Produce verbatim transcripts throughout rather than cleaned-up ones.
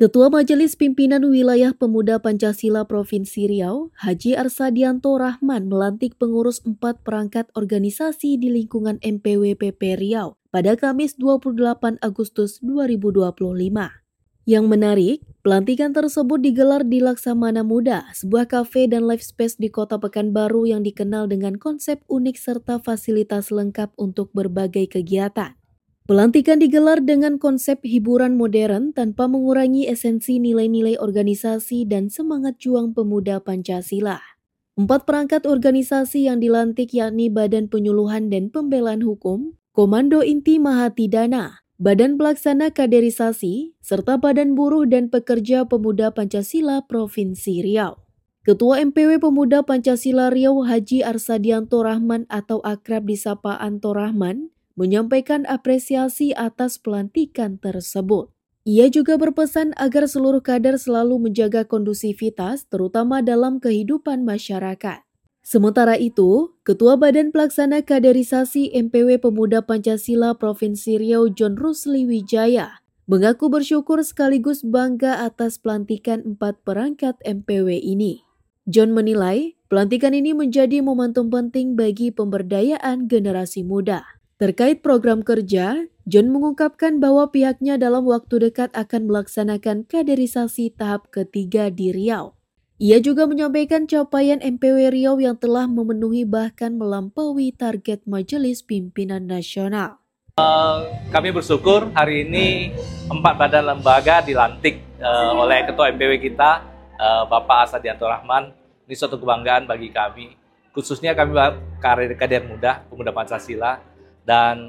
Ketua Majelis Pimpinan Wilayah Pemuda Pancasila Provinsi Riau, Haji Arsadianto Rahman melantik pengurus empat perangkat organisasi di lingkungan M P W P P Riau pada Kamis dua puluh delapan Agustus dua ribu dua puluh lima. Yang menarik, pelantikan tersebut digelar di Laksamana Muda, sebuah kafe dan live space di Kota Pekanbaru yang dikenal dengan konsep unik serta fasilitas lengkap untuk berbagai kegiatan. Pelantikan digelar dengan konsep hiburan modern tanpa mengurangi esensi nilai-nilai organisasi dan semangat juang pemuda Pancasila. Empat perangkat organisasi yang dilantik yakni Badan Penyuluhan dan Pembelaan Hukum, Komando Inti Mahatidana, Badan Pelaksana Kaderisasi, serta Badan Buruh dan Pekerja Pemuda Pancasila Provinsi Riau. Ketua M P W Pemuda Pancasila Riau Haji Arsadianto Rahman atau akrab disapa Anto Rahman menyampaikan apresiasi atas pelantikan tersebut. Ia juga berpesan agar seluruh kader selalu menjaga kondusivitas terutama dalam kehidupan masyarakat. Sementara itu, Ketua Badan Pelaksana Kaderisasi M P W Pemuda Pancasila Provinsi Riau John Rusli Wijaya mengaku bersyukur sekaligus bangga atas pelantikan empat perangkat M P W ini. John menilai pelantikan ini menjadi momentum penting bagi pemberdayaan generasi muda. Terkait program kerja, John mengungkapkan bahwa pihaknya dalam waktu dekat akan melaksanakan kaderisasi tahap ketiga di Riau. Ia juga menyampaikan capaian M P W Riau yang telah memenuhi bahkan melampaui target Majelis Pimpinan Nasional. Uh, kami bersyukur hari ini empat badan lembaga dilantik uh, oleh Ketua M P W kita, uh, Bapak Arsadianto Rahman. Ini suatu kebanggaan bagi kami, khususnya kami kader-kader muda, pemuda Pancasila. Dan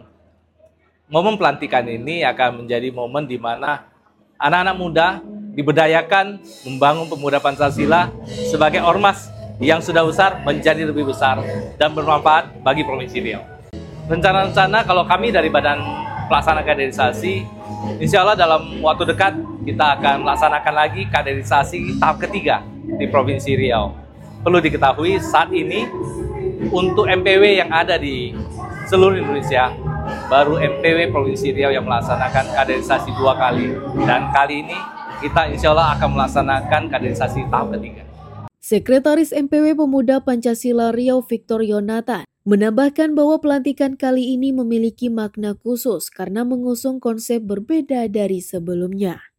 momen pelantikan ini akan menjadi momen di mana anak-anak muda diberdayakan membangun pemuda Pancasila sebagai ormas yang sudah besar menjadi lebih besar dan bermanfaat bagi Provinsi Riau. Rencana-rencana kalau kami dari Badan Pelaksana Kaderisasi, insya Allah dalam waktu dekat kita akan melaksanakan lagi kaderisasi tahap ketiga di Provinsi Riau. Perlu diketahui saat ini untuk M P W yang ada di seluruh Indonesia, baru M P W Provinsi Riau yang melaksanakan kaderisasi dua kali. Dan kali ini kita insya Allah akan melaksanakan kaderisasi tahap ketiga. Sekretaris M P W Pemuda Pancasila Riau Victor Yonatan menambahkan bahwa pelantikan kali ini memiliki makna khusus karena mengusung konsep berbeda dari sebelumnya.